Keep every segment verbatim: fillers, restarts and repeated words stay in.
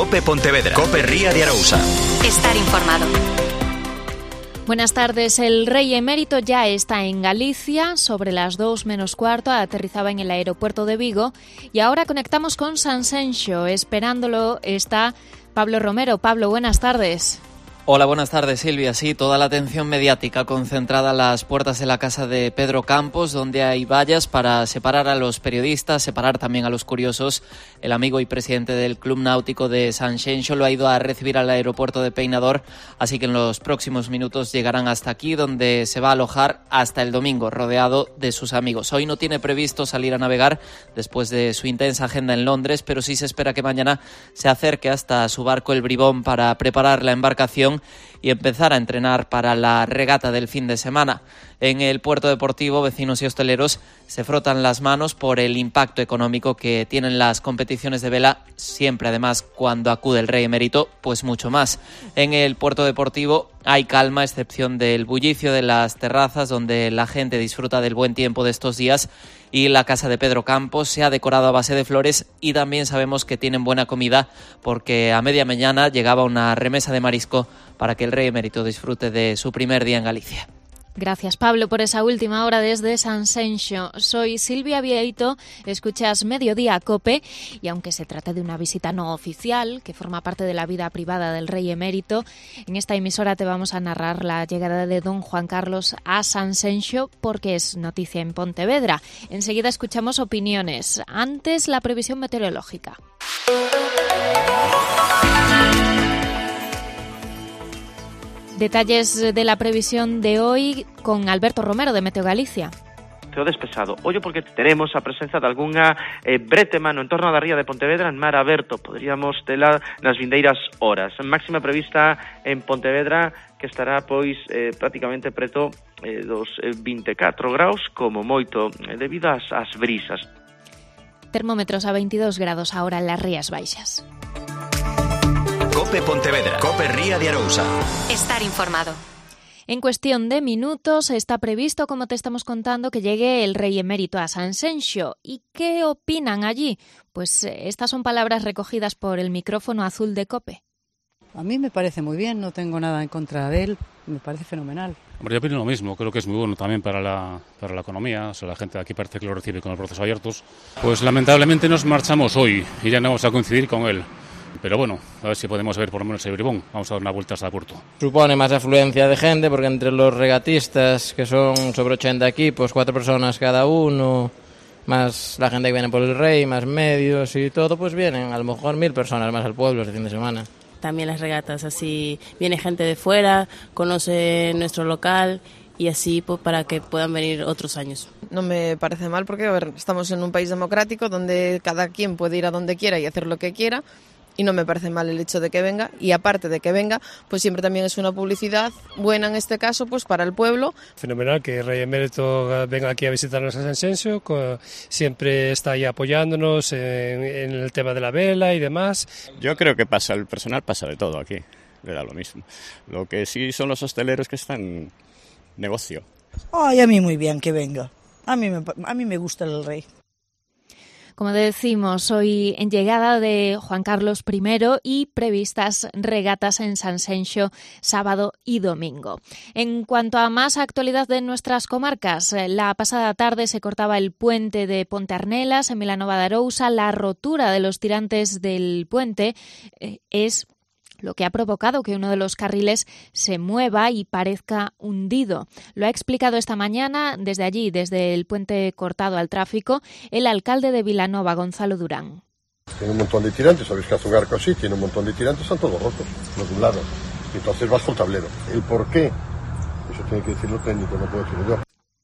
Cope Pontevedra. Cope Ría de Arousa. Estar informado. Buenas tardes. El rey emérito ya está en Galicia. Sobre las dos menos cuarto aterrizaba en el aeropuerto de Vigo y ahora conectamos con Sanxenxo. Esperándolo está Pablo Romero. Pablo, buenas tardes. Hola, buenas tardes, Silvia. Sí, toda la atención mediática concentrada a las puertas de la casa de Pedro Campos, donde hay vallas para separar a los periodistas, separar también a los curiosos. El amigo y presidente del Club Náutico de Sanxenxo lo ha ido a recibir al aeropuerto de Peinador, así que en los próximos minutos llegarán hasta aquí, donde se va a alojar hasta el domingo, rodeado de sus amigos. Hoy no tiene previsto salir a navegar después de su intensa agenda en Londres, pero sí se espera que mañana se acerque hasta su barco el Bribón para preparar la embarcación y empezar a entrenar para la regata del fin de semana. En el puerto deportivo, vecinos y hosteleros se frotan las manos por el impacto económico que tienen las competiciones de vela, siempre además cuando acude el rey emérito, pues mucho más. En el puerto deportivo hay calma, a excepción del bullicio de las terrazas donde la gente disfruta del buen tiempo de estos días, y la casa de Pedro Campos se ha decorado a base de flores y también sabemos que tienen buena comida porque a media mañana llegaba una remesa de marisco para que el rey emérito disfrute de su primer día en Galicia. Gracias, Pablo, por esa última hora desde Sanxenxo. Soy Silvia Vieito, escuchas Mediodía Cope y aunque se trate de una visita no oficial que forma parte de la vida privada del rey emérito, en esta emisora te vamos a narrar la llegada de don Juan Carlos a Sanxenxo porque es noticia en Pontevedra. Enseguida escuchamos opiniones. Antes, la previsión meteorológica. Detalles de la previsión de hoy con Alberto Romero de Meteo Galicia. Ceo despexado. Ollo porque teremos a presenza de algunha eh, bretema no entorno da ría de Pontevedra en mar aberto. Poderíamos tela nas vindeiras horas. Máxima prevista en Pontevedra que estará pois eh, prácticamente preto eh, dos eh, vinte e catro graus como moito eh, debido ás, ás brisas. Termómetros a veintidós grados ahora en las Rías Baixas. Cope Pontevedra. Cope Ría de Arousa. Estar informado. En cuestión de minutos está previsto, como te estamos contando, que llegue el rey emérito a Sanxenxo. ¿Y qué opinan allí? Pues estas son palabras recogidas por el micrófono azul de Cope. A mí me parece muy bien, no tengo nada en contra de él, me parece fenomenal. Hombre, yo opino lo mismo, creo que es muy bueno también para la, para la economía, o sea, la gente de aquí parece que lo recibe con los brazos abiertos. Pues lamentablemente nos marchamos hoy y ya no vamos a coincidir con él. Pero bueno, a ver si podemos ver por lo menos el Bribón. Vamos a dar una vuelta hasta el puerto. Supone más afluencia de gente porque entre los regatistas, que son sobre ochenta equipos, cuatro personas cada uno, más la gente que viene por el rey, más medios y todo, pues vienen a lo mejor mil personas más al pueblo este fin de semana. También las regatas, así viene gente de fuera, conoce nuestro local y así pues, para que puedan venir otros años. No me parece mal porque, a ver, estamos en un país democrático donde cada quien puede ir a donde quiera y hacer lo que quiera. Y no me parece mal el hecho de que venga, y aparte de que venga, pues siempre también es una publicidad buena en este caso pues para el pueblo. Fenomenal que el rey emérito venga aquí a visitarnos a Sanxenxo, siempre está ahí apoyándonos en, en el tema de la vela y demás. Yo creo que pasa, el personal pasa de todo aquí, le da lo mismo. Lo que sí son los hosteleros que están negocio. Ay, a mí muy bien que venga, a mí me, a mí me gusta el rey. Como decimos, hoy en llegada de Juan Carlos primero y previstas regatas en Sanxenxo sábado y domingo. En cuanto a más actualidad de nuestras comarcas, la pasada tarde se cortaba el puente de Ponte Arnelas en Vilanova de Arousa. La rotura de los tirantes del puente eh, es lo que ha provocado que uno de los carriles se mueva y parezca hundido. Lo ha explicado esta mañana desde allí, desde el puente cortado al tráfico, el alcalde de Vilanova, Gonzalo Durán. Tiene un montón de tirantes, sabéis que Azugarco así, tiene un montón de tirantes, están todos rotos, los de un lado. Y entonces vas con tablero. ¿El por qué? Eso tiene que decir lo técnico, no puedo decirlo yo.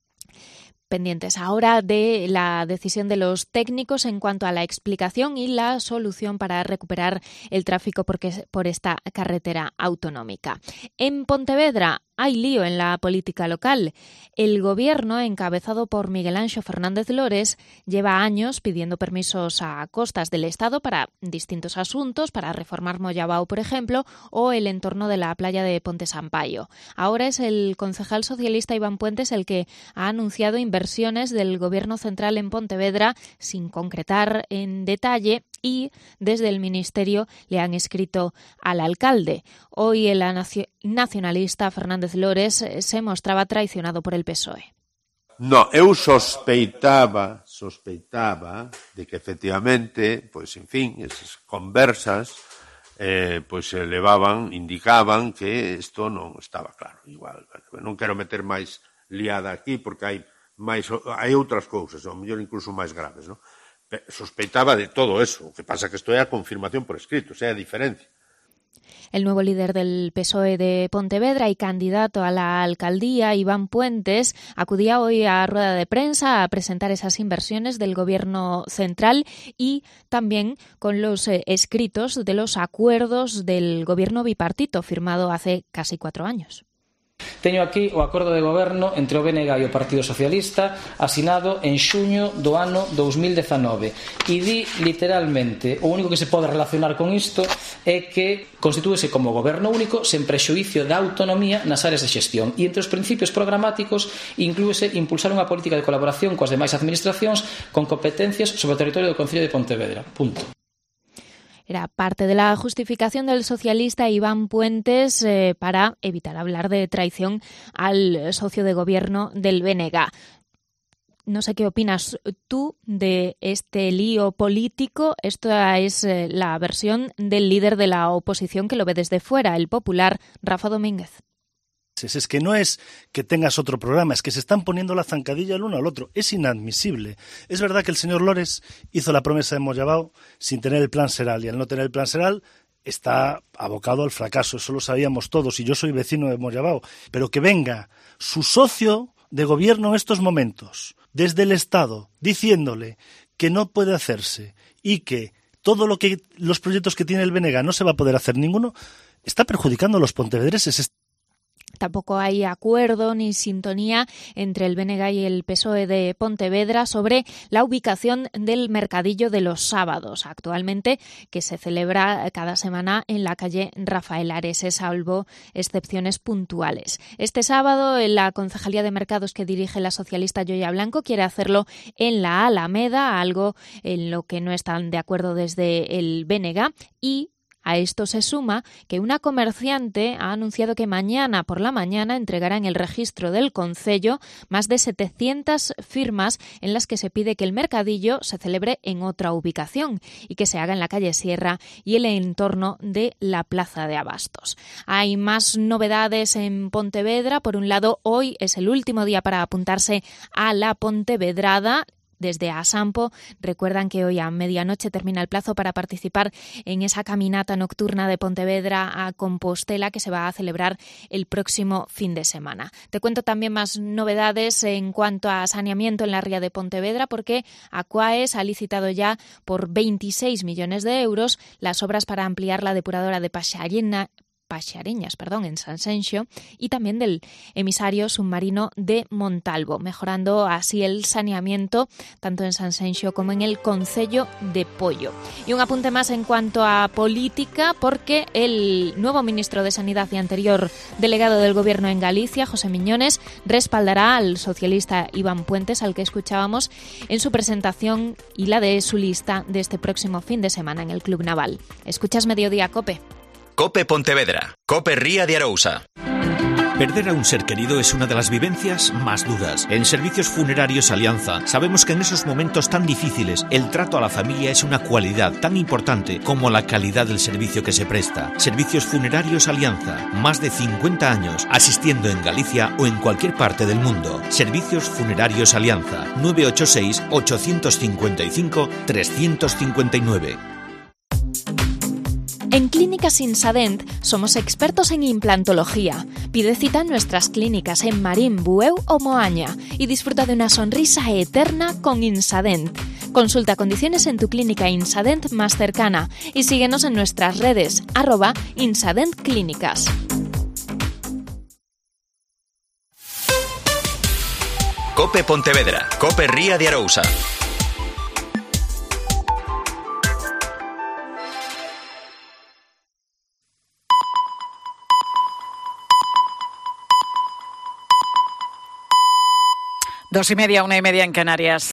Pendientes ahora de la decisión de los técnicos en cuanto a la explicación y la solución para recuperar el tráfico porque, por esta carretera autonómica. En Pontevedra hay lío en la política local. El gobierno, encabezado por Miguel Anxo Fernández Lores, lleva años pidiendo permisos a costas del Estado para distintos asuntos, para reformar Mollabao, por ejemplo, o el entorno de la playa de Ponte Sampaio. Ahora es el concejal socialista Iván Puentes el que ha anunciado inversiones del Gobierno central en Pontevedra sin concretar en detalle y desde el Ministerio le han escrito al alcalde. Hoy el nacionalista Fernández Lores se mostraba traicionado por el P S O E. No, eu sospeitaba, sospeitaba de que efectivamente, pois, en fin, esas conversas eh, pois se levaban, indicaban que isto non estaba claro. Igual, non quero meter máis liada aquí porque hai máis hai outras cousas, ao mellor incluso máis graves, non? Sospeitaba de todo eso, o que pasa que isto é a confirmación por escrito, o sea, a diferencia. El nuevo líder del P S O E de Pontevedra y candidato a la alcaldía, Iván Puentes, acudía hoy a rueda de prensa a presentar esas inversiones del Gobierno central y también con los eh, escritos de los acuerdos del Gobierno bipartito firmado hace casi cuatro años. Teño aquí o acordo de goberno entre o B N G e o Partido Socialista asinado en xuño do ano dous mil dezanove e di literalmente o único que se pode relacionar con isto é que constitúese como goberno único sen prexuízo da autonomía nas áreas de xestión e entre os principios programáticos inclúese impulsar unha política de colaboración coas demais administracións con competencias sobre o territorio do Concello de Pontevedra. Punto. Era parte de la justificación del socialista Iván Puentes eh, para evitar hablar de traición al socio de gobierno del B N G. No sé qué opinas tú de este lío político. Esta es eh, la versión del líder de la oposición que lo ve desde fuera, el popular Rafa Domínguez. Es que no es que tengas otro programa, es que se están poniendo la zancadilla el uno al otro. Es inadmisible. Es verdad que el señor Lores hizo la promesa de Moyabao sin tener el plan Seral, y al no tener el plan Seral está abocado al fracaso. Eso lo sabíamos todos, y yo soy vecino de Moyabao. Pero que venga su socio de gobierno en estos momentos, desde el Estado, diciéndole que no puede hacerse y que todo lo que los proyectos que tiene el B N G no se va a poder hacer ninguno, está perjudicando a los pontevedreses. Tampoco hay acuerdo ni sintonía entre el B N G y el P S O E de Pontevedra sobre la ubicación del mercadillo de los sábados, actualmente que se celebra cada semana en la calle Rafael Ares, salvo excepciones puntuales. Este sábado, la Concejalía de Mercados que dirige la socialista Yoya Blanco quiere hacerlo en la Alameda, algo en lo que no están de acuerdo desde el B N G, y a esto se suma que una comerciante ha anunciado que mañana por la mañana entregará en el registro del concello más de setecientas firmas en las que se pide que el mercadillo se celebre en otra ubicación y que se haga en la calle Sierra y el entorno de la Plaza de Abastos. Hay más novedades en Pontevedra. Por un lado, hoy es el último día para apuntarse a la Pontevedrada. Desde Asampo recuerdan que hoy a medianoche termina el plazo para participar en esa caminata nocturna de Pontevedra a Compostela que se va a celebrar el próximo fin de semana. Te cuento también más novedades en cuanto a saneamiento en la ría de Pontevedra, porque Aquaes ha licitado ya por veintiséis millones de euros las obras para ampliar la depuradora de Paxarena, Paxareñas, perdón, en Sanxenxo, y también del emisario submarino de Montalvo, mejorando así el saneamiento tanto en Sanxenxo como en el concello de Pollo. Y un apunte más en cuanto a política, porque el nuevo ministro de Sanidad y anterior delegado del Gobierno en Galicia, José Miñones, respaldará al socialista Iván Puentes, al que escuchábamos en su presentación y la de su lista de este próximo fin de semana en el Club Naval. Escuchas Mediodía Cope. Cope Pontevedra. Cope Ría de Arousa. Perder a un ser querido es una de las vivencias más duras. En Servicios Funerarios Alianza sabemos que en esos momentos tan difíciles el trato a la familia es una cualidad tan importante como la calidad del servicio que se presta. Servicios Funerarios Alianza, más de cincuenta años asistiendo en Galicia o en cualquier parte del mundo. Servicios Funerarios Alianza, nueve ocho seis, ocho cinco cinco, tres cinco nueve. En Clínicas Insadent somos expertos en implantología. Pide cita en nuestras clínicas en Marín, Bueu o Moaña y disfruta de una sonrisa eterna con Insadent. Consulta condiciones en tu clínica Insadent más cercana y síguenos en nuestras redes, arroba Insadent Clínicas. Cope Pontevedra. Cope Ría de Arousa. Dos y media, una y media en Canarias.